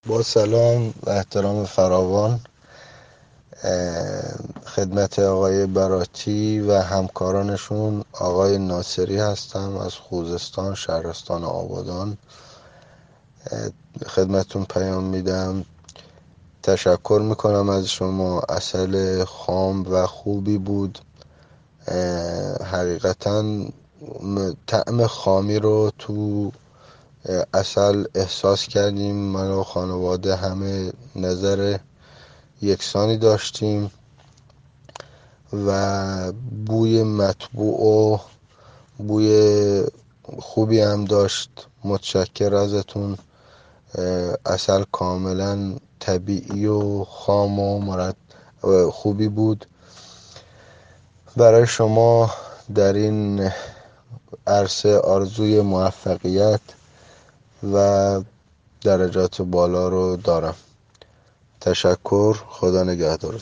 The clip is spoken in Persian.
با سلام و احترام فراوان خدمت آقای براتی و همکارانشون. آقای ناصری هستم از خوزستان، شهرستان آبادان. خدمتون پیام میدم. تشکر میکنم از شما. عسل خام و خوبی بود. حقیقتا طعم خامی رو تو عسل احساس کردیم. من و خانواده همه نظر یکسانی داشتیم و بوی مطبوع و بوی خوبی هم داشت. متشکر ازتون. عسل کاملا طبیعی و خام و خوبی بود. برای شما در این عرصه آرزوی موفقیت و درجات بالا رو دارم. تشکر. خدا نگهدار.